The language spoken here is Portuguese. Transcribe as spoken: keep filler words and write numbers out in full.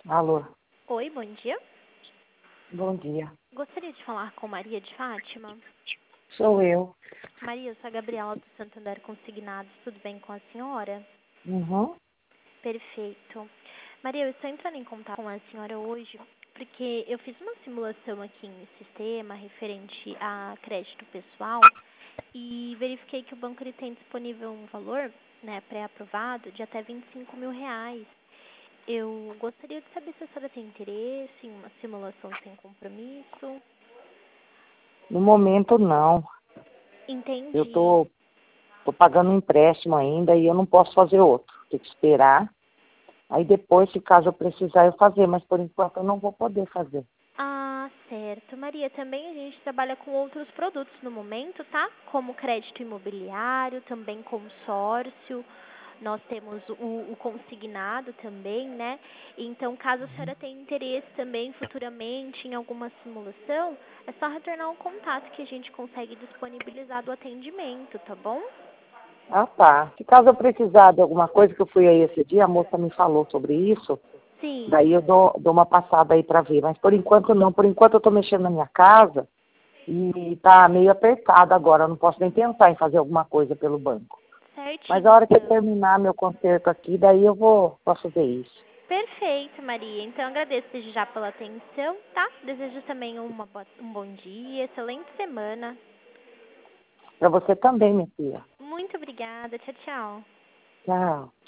Alô, Oi, bom dia. bom dia. Gostaria de falar com Maria de Fátima. Sou eu. Maria, eu sou a Gabriela do Santander Consignados. Tudo bem com a senhora? Uhum. Perfeito. Maria, eu estou entrando em contato com a senhora hoje porque eu fiz uma simulação aqui no sistema referente a crédito pessoal e verifiquei que o banco ele tem disponível um valor, né, pré-aprovado de até vinte e cinco mil reais. Eu gostaria de saber se a senhora tem interesse em uma simulação sem compromisso. No momento, não. Eu Entendi. tô, tô pagando um empréstimo ainda e eu não posso fazer outro. Tem que esperar. Aí depois, se caso eu precisar, eu fazer. Mas por enquanto eu não vou poder fazer. Ah, certo. Maria, também a gente trabalha com outros produtos no momento, tá? Como crédito imobiliário, também consórcio. Nós temos o, o consignado também, né? Então, caso a senhora tenha interesse também futuramente em alguma simulação, é só retornar o contato que a gente consegue disponibilizar do atendimento, tá bom? Ah, tá. Se caso eu precisar de alguma coisa, que eu fui aí esse dia, a moça me falou sobre isso. Daí Sim. eu dou, dou uma passada aí pra ver. Mas por enquanto não. Por enquanto eu tô mexendo na minha casa e tá meio apertado agora. Eu não posso nem pensar em fazer alguma coisa pelo banco. Mas Certinho, a hora que eu então. terminar meu concerto aqui, daí eu vou, posso ver isso. Perfeito, Maria. Então, agradeço desde já pela atenção, tá? Desejo também uma boa- um bom dia, excelente semana. Para você também, minha filha. Muito obrigada. Tchau, tchau. Tchau.